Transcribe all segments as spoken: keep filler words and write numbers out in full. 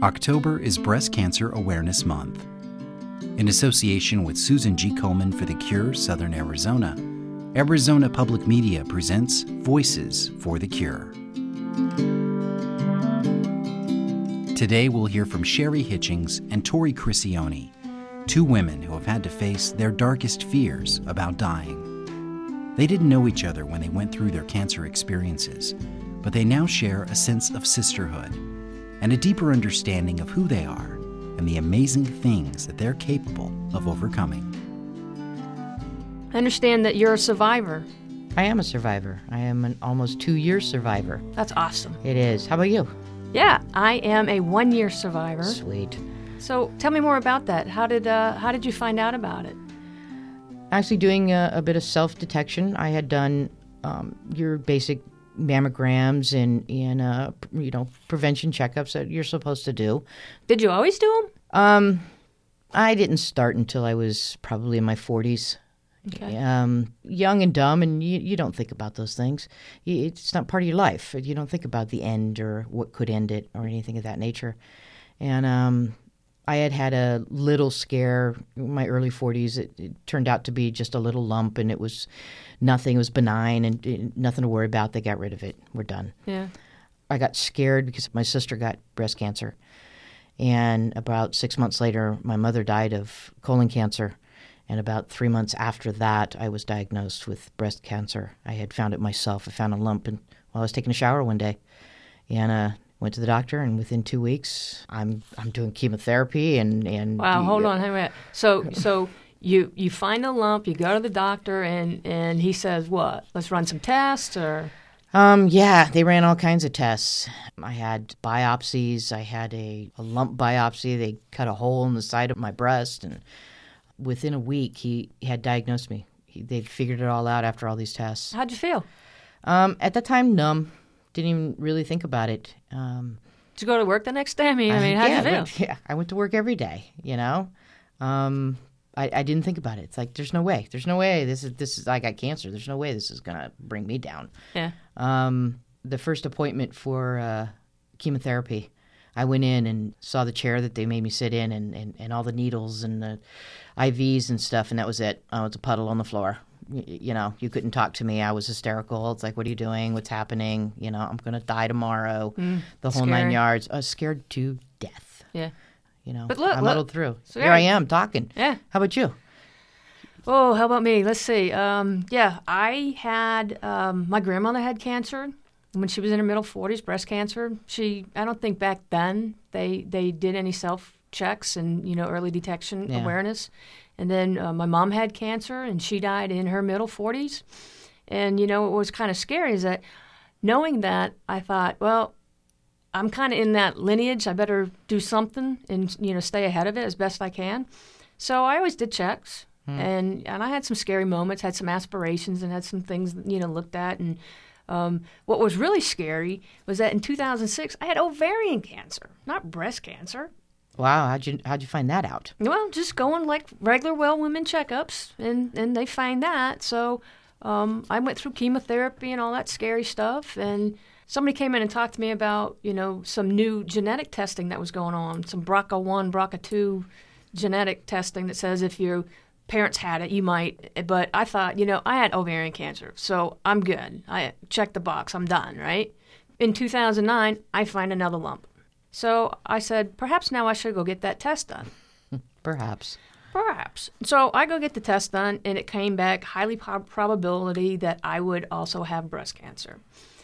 October is Breast Cancer Awareness Month. In association with Susan G. Komen for the Cure Southern Arizona, Arizona Public Media presents Voices for the Cure. Today we'll hear from Sherry Hitchings and Tori Crisione, two women who have had to face their darkest fears about dying. They didn't know each other when they went through their cancer experiences, but they now share a sense of sisterhood and a deeper understanding of who they are and the amazing things that they're capable of overcoming. I understand that you're a survivor. I am a survivor. I am an almost two-year survivor. That's awesome. It is. How about you? Yeah, I am a one-year survivor. Sweet. So tell me more about that. How did uh, how did you find out about it? Actually doing a, a bit of self-detection. I had done um, your basic mammograms and, and uh, you know, prevention checkups that you're supposed to do. Did you always do them? Um, I didn't start until I was probably in my forties. Okay. Um, young and dumb, and you, you don't think about those things. You, it's not part of your life. You don't think about the end or what could end it or anything of that nature. And um, I had had a little scare in my early forties. It, it turned out to be just a little lump, and it was nothing. It was benign and it, nothing to worry about. They got rid of it. We're done. Yeah. I got scared because my sister got breast cancer. And about six months later, my mother died of colon cancer. And about three months after that, I was diagnosed with breast cancer. I had found it myself. I found a lump and while I was taking a shower one day. And uh, went to the doctor, and within two weeks, I'm I'm doing chemotherapy and... and wow, hold on. Hang on. So, so you, you find a lump, you go to the doctor, and, and he says, what? Let's run some tests, or... Um, yeah, they ran all kinds of tests. I had biopsies. I had a, a lump biopsy. They cut a hole in the side of my breast, and within a week, he had diagnosed me. He, they figured it all out after all these tests. How'd you feel? Um, at the time, numb. Didn't even really think about it. Um, Did you go to work the next day? I mean, I mean, how'd yeah, you feel? Went, yeah, I went to work every day, you know. Um, I, I didn't think about it. It's like, there's no way. There's no way. This is, this is, I got cancer. There's no way this is going to bring me down. Yeah. Um, the first appointment for uh, chemotherapy, I went in and saw the chair that they made me sit in and, and, and all the needles and the I Vs and stuff, and that was it. I was a puddle on the floor. You, you know, you couldn't talk to me. I was hysterical. It's like, what are you doing? What's happening? You know, I'm going to die tomorrow. Mm, the whole scary. nine yards. I was scared to death. Yeah. You know, but look, I look. muddled through. So Here I am talking. Yeah. How about you? Oh, how about me? Let's see. Um, yeah, I had, um, my grandmother had cancer when she was in her middle forties, breast cancer. She, I don't think back then they, they did any self checks and, you know, early detection yeah. awareness. And then uh, my mom had cancer, and she died in her middle forties. And, you know, what was kind of scary is that knowing that, I thought, well, I'm kind of in that lineage. I better do something and, you know, stay ahead of it as best I can. So I always did checks. Hmm. And and I had some scary moments, had some aspirations, and had some things, you know, looked at. And um, what was really scary was that in two thousand six, I had ovarian cancer, not breast cancer. Wow, how'd you how'd you find that out? Well, just going like regular well women checkups, and, and they find that. So um, I went through chemotherapy and all that scary stuff, and somebody came in and talked to me about, you know, some new genetic testing that was going on, some B R C A one, B R C A two genetic testing that says if your parents had it, you might. But I thought, you know, I had ovarian cancer, so I'm good. I checked the box, I'm done, right? In two thousand nine, I find another lump. So I said, perhaps now I should go get that test done. Perhaps. Perhaps. So I go get the test done, and it came back highly prob- probability that I would also have breast cancer.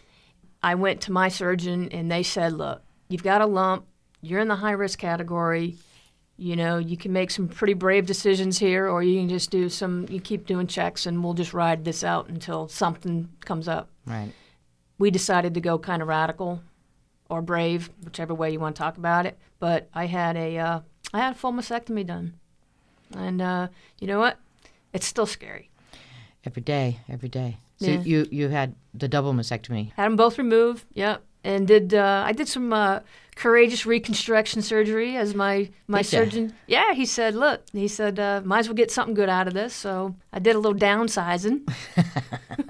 I went to my surgeon, and they said, look, you've got a lump. You're in the high-risk category. You know, you can make some pretty brave decisions here, or you can just do some, you keep doing checks, and we'll just ride this out until something comes up. Right. We decided to go kind of radical or brave, whichever way you want to talk about it. But I had a, uh, I had a full mastectomy done. And uh, you know what? It's still scary. Every day, every day. So yeah. you, you had the double mastectomy. Had them both removed, yep. And did uh, I did some uh, courageous reconstruction surgery as my, my did surgeon. Ya? Yeah, he said, look, he said, uh, might as well get something good out of this. So I did a little downsizing.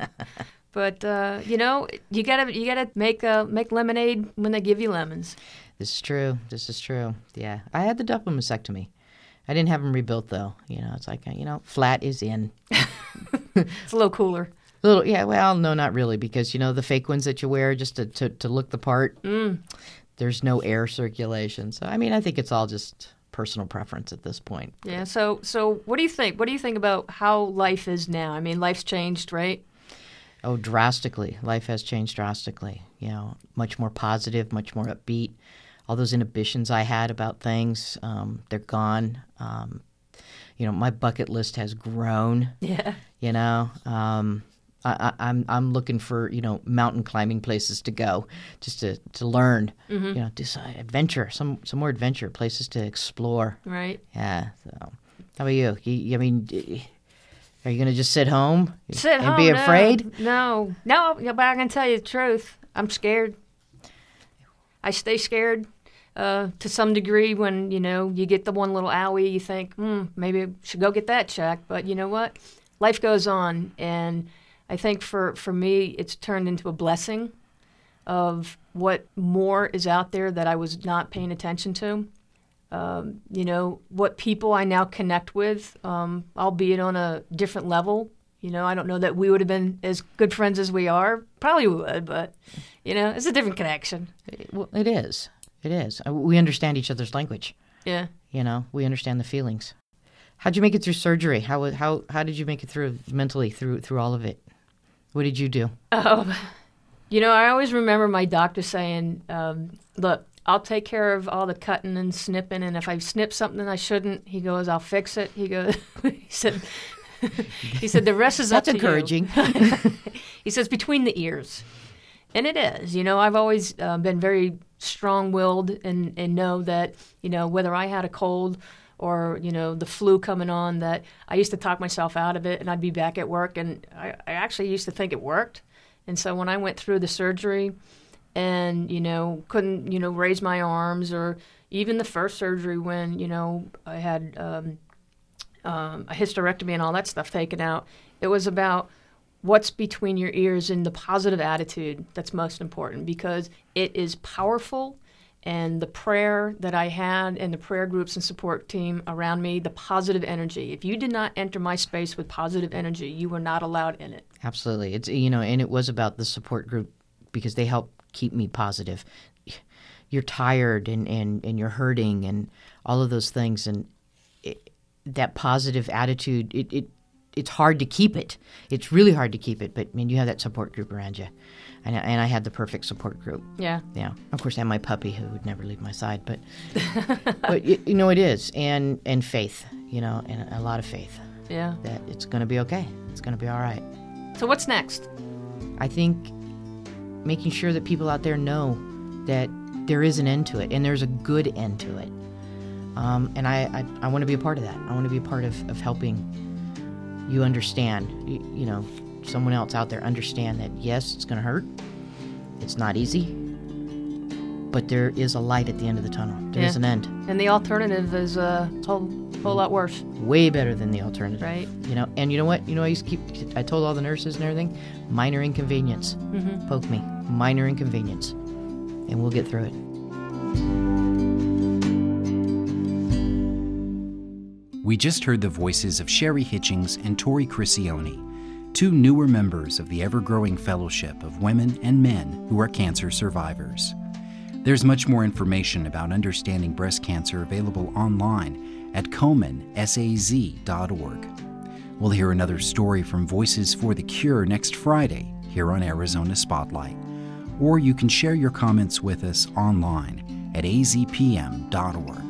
But uh, you know, you gotta you gotta make uh, make lemonade when they give you lemons. This is true. This is true. Yeah. I had the double mastectomy. I didn't have them rebuilt, though. You know, it's like, you know, flat is in. It's a little cooler. Little, yeah, well, no, not really, because, you know, the fake ones that you wear just to, to, to look the part, Mm. there's no air circulation. So, I mean, I think it's all just personal preference at this point. Yeah. So, so what do you think? What do you think about how life is now? I mean, life's changed, right? Oh, drastically. Life has changed drastically. You know, much more positive, much more upbeat. All those inhibitions I had about things, um, they're gone. Um, you know, my bucket list has grown. Yeah. You know, um, I, I, I'm I'm looking for, you know, mountain climbing places to go, just to, to learn. Mm-hmm. You know, just uh, adventure, some some more adventure, places to explore. Right. Yeah. So, how about you? you I mean. D- Are you going to just sit home Sit and home, be no. afraid? No, no, no, but I can tell you the truth. I'm scared. I stay scared uh, to some degree when, you know, you get the one little owie, you think, hmm, maybe I should go get that checked. But you know what? Life goes on. And I think for, for me, it's turned into a blessing of what more is out there that I was not paying attention to. Um, you know, what people I now connect with, um, albeit on a different level. You know, I don't know that we would have been as good friends as we are. Probably would, but, you know, it's a different connection. Well, it is. It is. Uh, We understand each other's language. Yeah. You know, we understand the feelings. How'd you make it through surgery? How how how did you make it through mentally through through all of it? What did you do? Um, you know, I always remember my doctor saying, um, look, I'll take care of all the cutting and snipping, and if I snip something I shouldn't, he goes, I'll fix it. He goes, he said, he said the rest is up That's to encouraging. you. He says between the ears, and it is. You know, I've always uh, been very strong-willed and and know that, you know, whether I had a cold or, you know, the flu coming on, that I used to talk myself out of it, and I'd be back at work, and I, I actually used to think it worked. And so when I went through the surgery and, you know, couldn't, you know, raise my arms, or even the first surgery when, you know, I had um, um, a hysterectomy and all that stuff taken out, it was about what's between your ears and the positive attitude that's most important, because it is powerful. And the prayer that I had and the prayer groups and support team around me, the positive energy. If you did not enter my space with positive energy, you were not allowed in it. Absolutely. It's, you know, and it was about the support group because they helped keep me positive. You're tired and, and, and you're hurting and all of those things. And it, that positive attitude, it, it it's hard to keep it. It's really hard to keep it. But, I mean, you have that support group around you. And, and I had the perfect support group. Yeah. Yeah. Of course, I had my puppy who would never leave my side. But, but you, you know, it is. And, and faith, you know, and a lot of faith. Yeah. That it's going to be okay. It's going to be all right. So what's next? I think making sure that people out there know that there is an end to it and there's a good end to it. Um, and I, I, I want to be a part of that. I want to be a part of, of helping you understand, you, you know, someone else out there understand that, yes, it's going to hurt. It's not easy. But there is a light at the end of the tunnel. There Yeah. is an end. And the alternative is a whole, whole lot worse. Way better than the alternative. Right. You know, and you know what? You know, I used to keep, I told all the nurses and everything, minor inconvenience. Mm-hmm. Poke me. Minor inconvenience. And we'll get through it. We just heard the voices of Sherry Hitchings and Tori Crisione, two newer members of the ever-growing fellowship of women and men who are cancer survivors. There's much more information about understanding breast cancer available online at komen saz dot org. We'll hear another story from Voices for the Cure next Friday here on Arizona Spotlight. Or you can share your comments with us online at a z p m dot org.